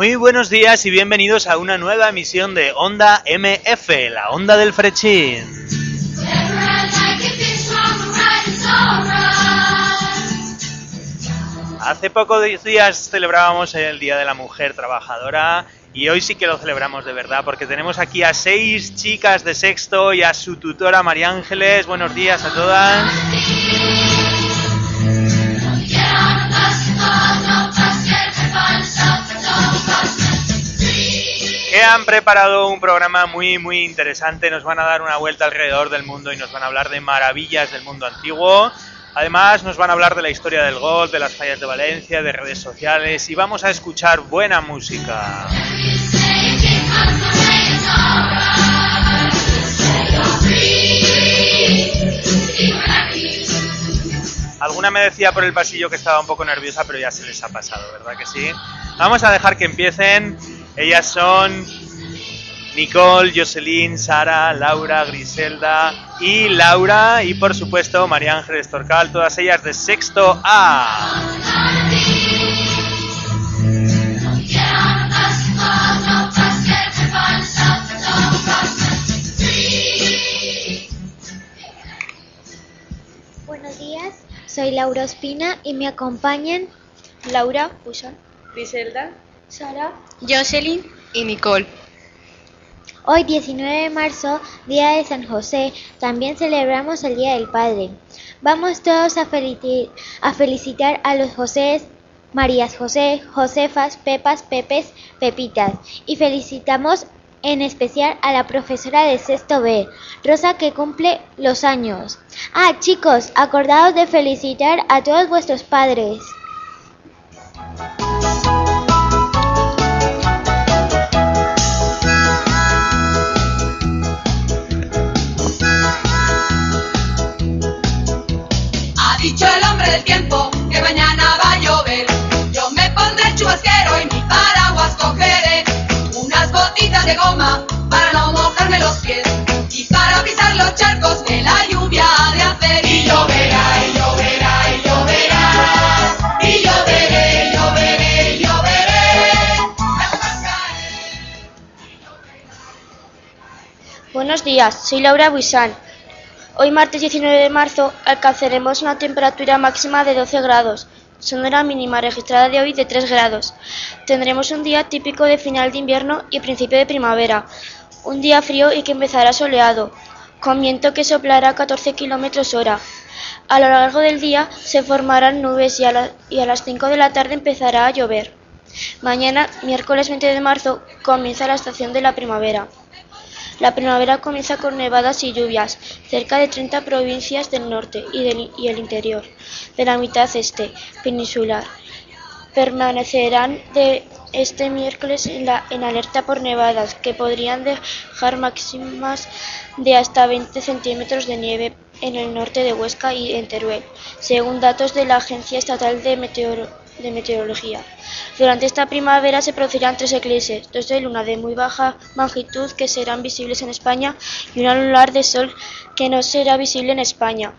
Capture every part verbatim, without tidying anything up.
Muy buenos días y bienvenidos a una nueva emisión de Onda M F, la Onda del Frechín. Hace pocos días celebrábamos el Día de la Mujer Trabajadora y hoy sí que lo celebramos de verdad porque tenemos aquí a seis chicas de sexto y a su tutora María Ángeles. Buenos días a todas. Que han preparado un programa muy muy interesante. Nos van a dar una vuelta alrededor del mundo y nos van a hablar de maravillas del mundo antiguo. Además nos van a hablar de la historia del golf, de las fallas de Valencia, de redes sociales y vamos a escuchar buena música. Alguna me decía por el pasillo que estaba un poco nerviosa, pero ya se les ha pasado, ¿verdad que sí? Vamos a dejar que empiecen. Ellas son Nicole, Jocelyn, Sara, Laura, Griselda y Laura y por supuesto María Ángeles Torcal, todas ellas de sexto A. Buenos días, soy Laura Ospina y me acompañan Laura, Pusa, Griselda, Sara, Jocelyn y Nicole. Hoy diecinueve de marzo, Día de San José, también celebramos el Día del Padre. Vamos todos a, felicit- a felicitar a los Josés, Marías José, Josefas, Pepas, Pepes, Pepitas y felicitamos en especial a la profesora de sexto B, Rosa, que cumple los años. Ah, chicos, acordaos de felicitar a todos vuestros padres. Dicho el hombre del tiempo que mañana va a llover, yo me pondré chubasquero y mi paraguas cogeré, unas botitas de goma para no mojarme los pies y para pisar los charcos que la lluvia ha de hacer. Y lloverá, y lloverá, y lloverá, y lloveré, y lloveré, y lloveré, las hojas caen. Buenos días, soy Laura Buisán. Hoy martes diecinueve de marzo alcanzaremos una temperatura máxima de doce grados, siendo la mínima registrada de hoy de tres grados. Tendremos un día típico de final de invierno y principio de primavera, un día frío y que empezará soleado, con viento que soplará a catorce kilómetros hora. A lo largo del día se formarán nubes y a, la, y a las cinco de la tarde empezará a llover. Mañana, miércoles veinte de marzo, comienza la estación de la primavera. La primavera comienza con nevadas y lluvias, cerca de treinta provincias del norte y, del, y el interior, de la mitad este, peninsular. Permanecerán de este miércoles en, la, en alerta por nevadas, que podrían dejar máximas de hasta veinte centímetros de nieve en el norte de Huesca y en Teruel, según datos de la Agencia Estatal de, Meteoro, de Meteorología. Durante esta primavera se producirán tres eclipses, dos de luna de muy baja magnitud que serán visibles en España y una lunar de sol que no será visible en España.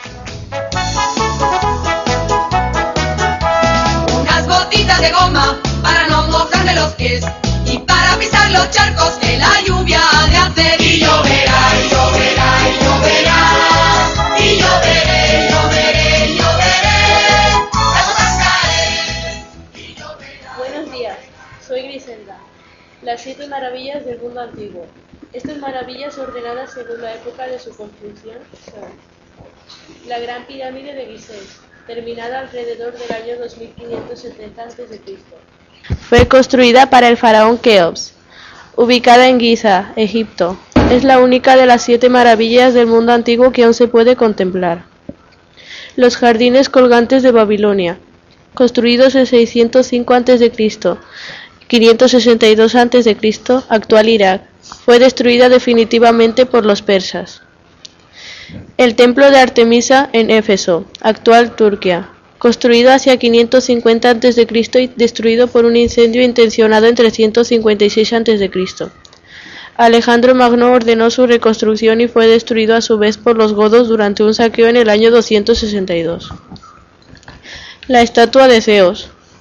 Unas botitas de goma para no mojarme los pies y para pisar los charcos que la lluvia ha de hacer. Y lloverá, y lloverá, y lloverá, y lloveré, y lloveré, y lloveré, las hojas caen. Y lloverá. Buenos días, soy Griselda. Las siete maravillas del mundo antiguo. Estas maravillas ordenadas según la época de su construcción son: la Gran Pirámide de Gizeh, terminada alrededor del año dos mil quinientos setenta antes de Cristo. Fue construida para el faraón Keops, ubicada en Giza, Egipto. Es la única de las siete maravillas del mundo antiguo que aún se puede contemplar. Los jardines colgantes de Babilonia, construidos en seiscientos cinco antes de Cristo, quinientos sesenta y dos antes de Cristo, actual Irak, fue destruida definitivamente por los persas. El templo de Artemisa en Éfeso, actual Turquía, construido hacia quinientos cincuenta antes de Cristo y destruido por un incendio intencionado en trescientos cincuenta y seis antes de Cristo. Alejandro Magno ordenó su reconstrucción y fue destruido a su vez por los godos durante un saqueo en el año doscientos sesenta y dos. La estatua de Zeus.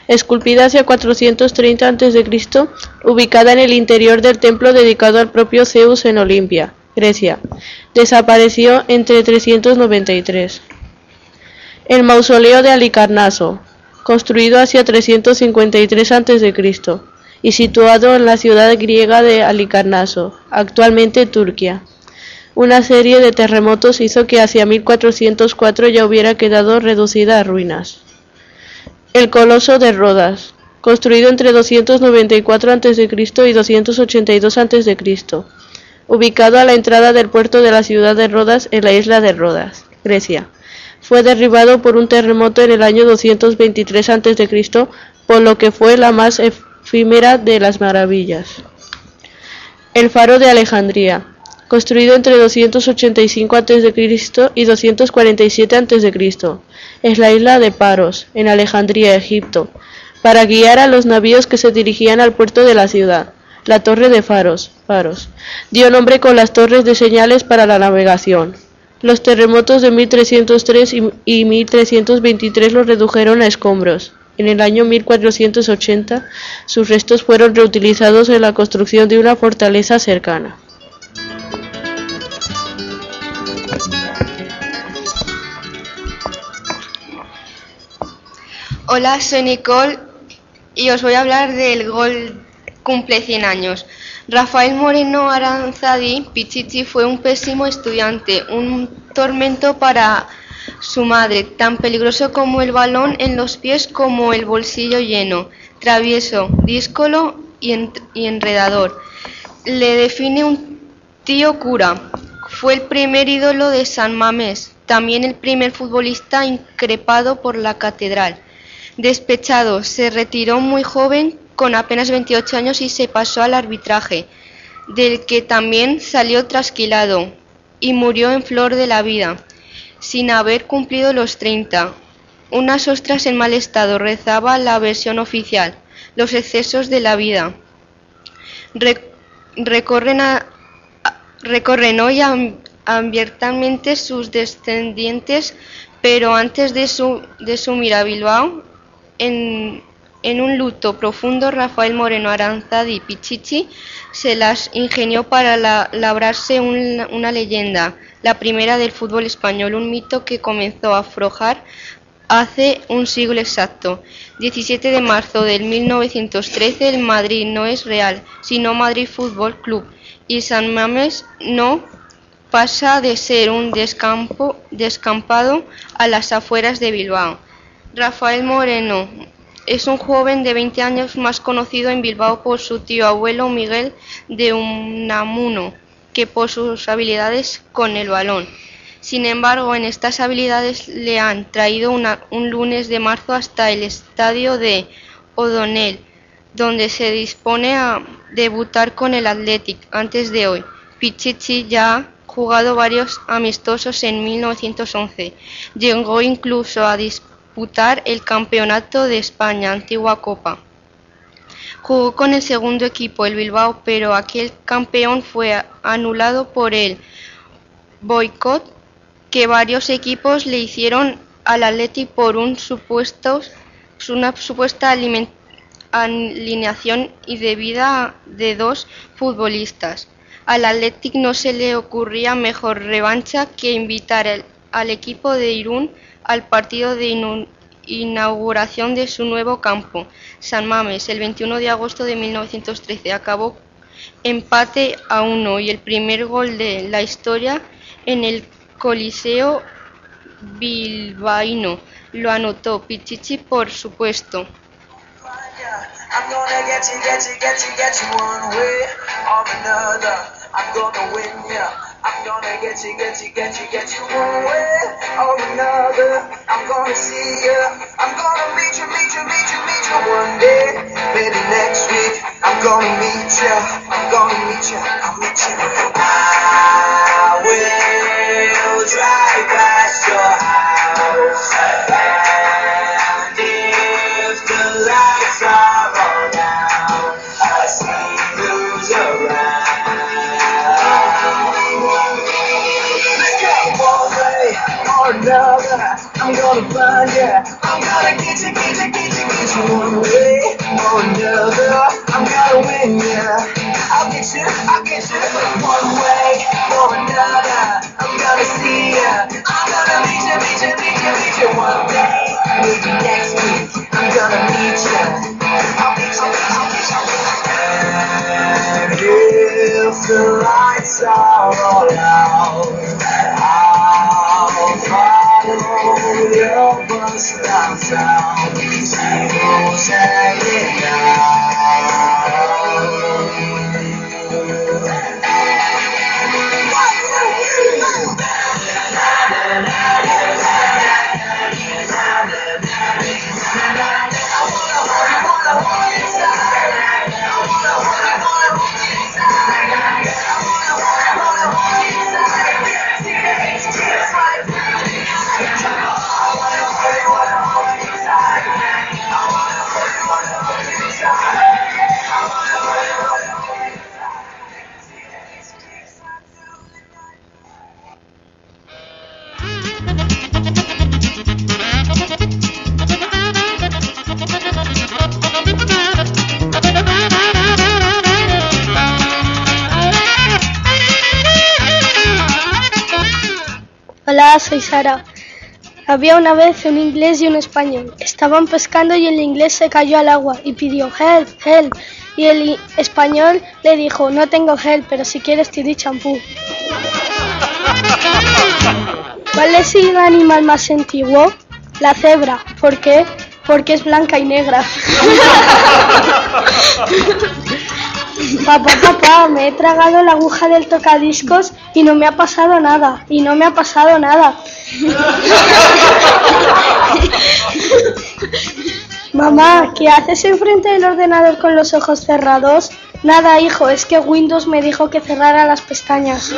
esculpida hacia cuatrocientos treinta antes de Cristo, ubicada en el interior del templo dedicado al propio Zeus en Olimpia, Grecia. Desapareció entre trescientos noventa y tres. El mausoleo de Halicarnaso, construido hacia trescientos cincuenta y tres antes de Cristo y situado en la ciudad griega de Halicarnaso, actualmente Turquía. Una serie de terremotos hizo que hacia mil cuatrocientos cuatro ya hubiera quedado reducida a ruinas. El Coloso de Rodas, construido entre doscientos noventa y cuatro antes de Cristo y doscientos ochenta y dos antes de Cristo, ubicado a la entrada del puerto de la ciudad de Rodas en la isla de Rodas, Grecia. Fue derribado por un terremoto en el año doscientos veintitrés antes de Cristo, por lo que fue la más efímera de las maravillas. El Faro de Alejandría, construido entre doscientos ochenta y cinco antes de Cristo y doscientos cuarenta y siete antes de Cristo, es la isla de Paros, en Alejandría, Egipto, para guiar a los navíos que se dirigían al puerto de la ciudad. La Torre de Faros, Paros, dio nombre con las torres de señales para la navegación. Los terremotos de mil trescientos tres y mil trescientos veintitrés los redujeron a escombros. En el año mil cuatrocientos ochenta, sus restos fueron reutilizados en la construcción de una fortaleza cercana. Hola, soy Nicole y os voy a hablar del gol cumple cien años. Rafael Moreno Aranzadi Pichichi fue un pésimo estudiante, un tormento para su madre, tan peligroso como el balón en los pies como el bolsillo lleno, travieso, díscolo y, en, y enredador. Le define un tío cura. Fue el primer ídolo de San Mamés, también el primer futbolista increpado por la catedral. Despechado, se retiró muy joven, con apenas veintiocho años, y se pasó al arbitraje, del que también salió trasquilado, y murió en flor de la vida, sin haber cumplido los treinta. Unas ostras en mal estado, rezaba la versión oficial, los excesos de la vida. Re recorren, a, recorren hoy abiertamente sus descendientes, pero antes de, su, de sumir a Bilbao en, en un luto profundo, Rafael Moreno Aranzadi Pichichi se las ingenió para la, labrarse un, una leyenda, la primera del fútbol español, un mito que comenzó a aflojar hace un siglo exacto. diecisiete de marzo del mil novecientos trece, el Madrid no es Real, sino Madrid Fútbol Club, y San Mamés no pasa de ser un descampo, descampado a las afueras de Bilbao. Rafael Moreno es un joven de veinte años más conocido en Bilbao por su tío abuelo Miguel de Unamuno que por sus habilidades con el balón. Sin embargo, en estas habilidades le han traído una, un lunes de marzo hasta el estadio de O'Donnell, donde se dispone a debutar con el Athletic antes de hoy. Pichichi ya ha jugado varios amistosos en mil novecientos once. Llegó incluso a disputar el Campeonato de España, antigua Copa. Jugó con el segundo equipo, el Bilbao, pero aquel campeón fue anulado por el boicot que varios equipos le hicieron al Athletic por un supuesto, una supuesta alineación indebida de dos futbolistas. Al Athletic no se le ocurría mejor revancha que invitar el, al equipo de Irún al partido de inu, inauguración de su nuevo campo, San Mamés, el veintiuno de agosto de mil novecientos trece. Acabó empate a uno y el primer gol de la historia en el Coliseo bilbaíno lo anotó Pichichi, por supuesto. I'm gonna get you, get you, get you, get you one way or another. I'm gonna win ya. I'm gonna get you, get you, get you, get you one way or another. I'm gonna see ya. I'm gonna meet you, meet you, meet you, meet you one day. Maybe next week. I'm gonna meet ya. I'm gonna meet ya. I'll meet you. I will drive past your house, and if the lights are another, I'm gonna find ya. I'm gonna get get you, get you, get you, get you one way or another. I'm gonna win ya. I'll get you, I'll get you one way or another. I'm gonna see ya. I'm gonna meet you, meet you, meet you, meet you one day. Maybe next week. I'm gonna meet ya. I'll meet you, I'll meet you. And if the lights are all out, I'll follow your bus downtown. See who's hanging out. Hola, soy Sara. Había una vez un inglés y un español. Estaban pescando y el inglés se cayó al agua y pidió help, help. Y el español le dijo, no tengo help, pero si quieres te doy champú. ¿Cuál es el animal más antiguo? La cebra. ¿Por qué? Porque es blanca y negra. Papá, papá, me he tragado la aguja del tocadiscos y no me ha pasado nada, y no me ha pasado nada. Mamá, ¿qué haces enfrente del ordenador con los ojos cerrados? Nada, hijo, es que Windows me dijo que cerrara las pestañas.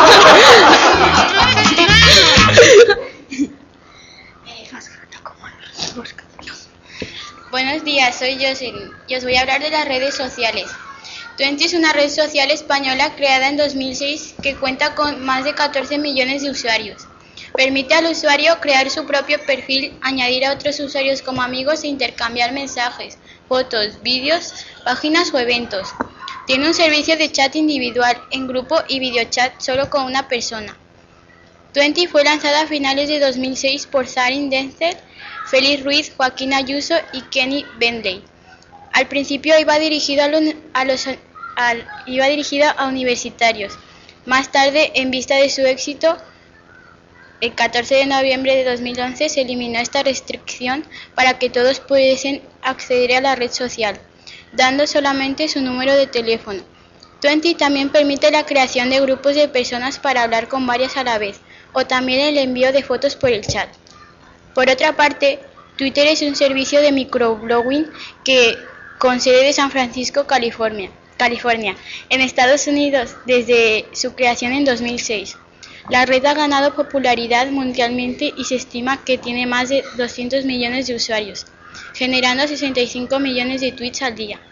Buenos días, soy Jocelyn y os voy a hablar de las redes sociales. Twenty es una red social española creada en dos mil seis que cuenta con más de catorce millones de usuarios. Permite al usuario crear su propio perfil, añadir a otros usuarios como amigos e intercambiar mensajes, fotos, vídeos, páginas o eventos. Tiene un servicio de chat individual, en grupo y videochat solo con una persona. Twenty fue lanzada a finales de dos mil seis por Sarin Denzel, Félix Ruiz, Joaquín Ayuso y Kenny Bentley. Al principio iba dirigido a los, a los al, iba dirigido a universitarios. Más tarde, en vista de su éxito, el catorce de noviembre de dos mil once se eliminó esta restricción para que todos pudiesen acceder a la red social, dando solamente su número de teléfono. Twenty también permite la creación de grupos de personas para hablar con varias a la vez, o también el envío de fotos por el chat. Por otra parte, Twitter es un servicio de microblogging que con sede de San Francisco, California, California, en Estados Unidos, desde su creación en dos mil seis. La red ha ganado popularidad mundialmente y se estima que tiene más de doscientos millones de usuarios, generando sesenta y cinco millones de tweets al día.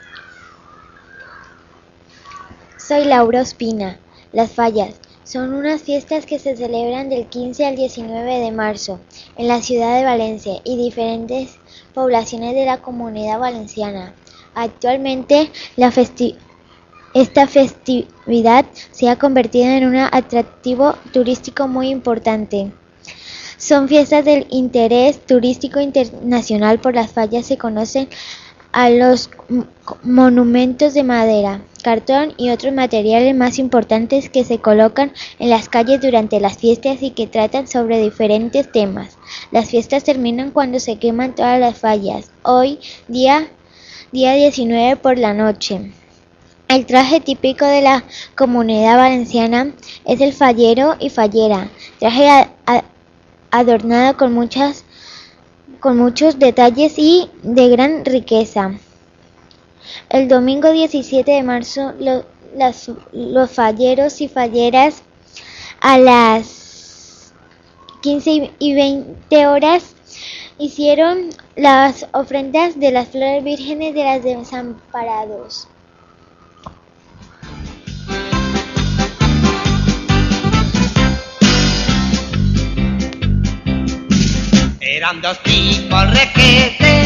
Soy Laura Ospina. Las Fallas son unas fiestas que se celebran del quince al diecinueve de marzo en la ciudad de Valencia y diferentes poblaciones de la Comunidad Valenciana. Actualmente, la festi- esta festividad se ha convertido en un atractivo turístico muy importante. Son fiestas del interés turístico internacional. Por Las Fallas se conocen a los monumentos de madera, cartón y otros materiales más importantes que se colocan en las calles durante las fiestas y que tratan sobre diferentes temas. Las fiestas terminan cuando se queman todas las fallas, hoy día, día diecinueve por la noche. El traje típico de la Comunidad Valenciana es el fallero y fallera, traje a, a, adornado con muchas con muchos detalles y de gran riqueza. El domingo diecisiete de marzo lo, las, los falleros y falleras a las quince y veinte horas hicieron las ofrendas de las flores vírgenes de los desamparados. Eran dos tipos requete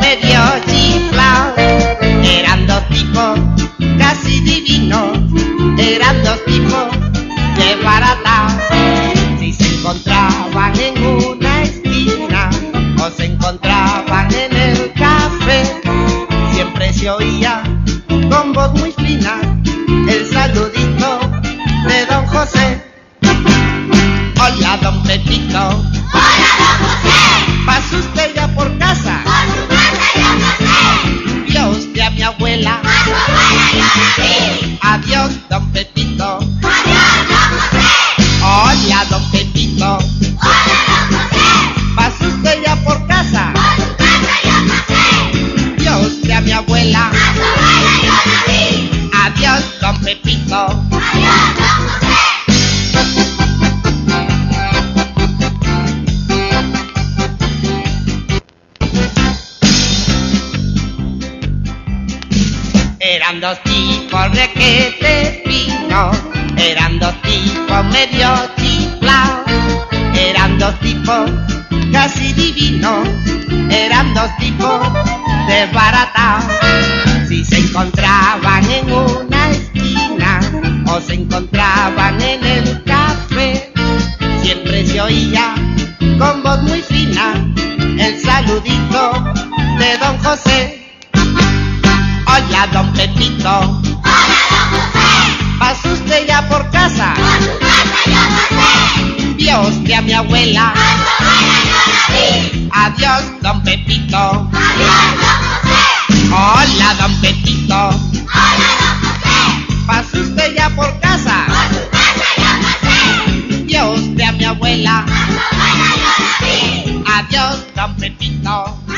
medio chiflao. Eran dos tipos casi divinos, eran dos tipos desbaratados. Si se encontraban en una esquina o se encontraban en el café, siempre se oía con voz muy fina el saludito de don José. Hola, don Pepito. Hola, don José. ¿Pasa usted ya por casa? Por su casa ya pasé. ¿Vio usted a mi abuela? A su abuela yo la vi. Adiós, don Pepito. Adiós, don José. Hola, don Pepito. Hola, don José. ¿Pasa usted ya por casa? Por su casa ya pasé. ¿Vio usted a mi abuela? A su abuela yo la vi. Adiós, don Pepito. Adiós, don José. Eran dos tipos requete finos, eran dos tipos medio chiflados, eran dos tipos casi divinos, eran dos tipos desbaratados. Si se encontraban en una esquina o se encontraban en el café, siempre se oía con voz muy fina el saludito de don José. Hola, don Pepito. Hola, don José. ¿Pasa usted ya por casa? Por su casa ya pasé. ¿Vio usted a mi abuela? A su abuela yo la vi. Adiós, don Pepito. Adiós, don José. Hola, don Pepito. Hola, don José. ¿Pasa usted ya por casa? Por su casa ya pasé. ¿Vio usted a mi abuela? A su abuela yo la vi. Adiós, don Pepito. Adiós, don José.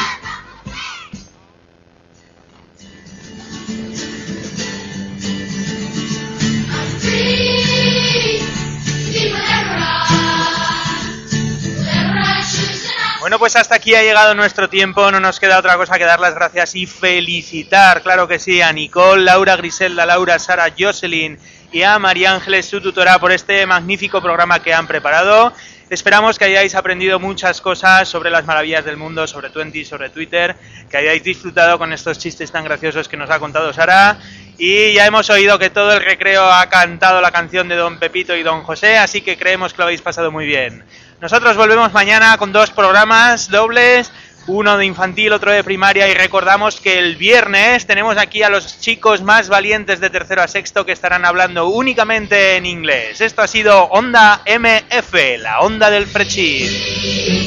Bueno, pues hasta aquí ha llegado nuestro tiempo, no nos queda otra cosa que dar las gracias y felicitar, claro que sí, a Nicole, Laura, Griselda, Laura, Sara, Jocelyn y a María Ángeles, su tutora, por este magnífico programa que han preparado. Esperamos que hayáis aprendido muchas cosas sobre las maravillas del mundo, sobre Twenty, sobre Twitter, que hayáis disfrutado con estos chistes tan graciosos que nos ha contado Sara. Y ya hemos oído que todo el recreo ha cantado la canción de don Pepito y don José, así que creemos que lo habéis pasado muy bien. Nosotros volvemos mañana con dos programas dobles, uno de infantil, otro de primaria, y recordamos que el viernes tenemos aquí a los chicos más valientes de tercero a sexto que estarán hablando únicamente en inglés. Esto ha sido Onda M F, la onda del Frechis.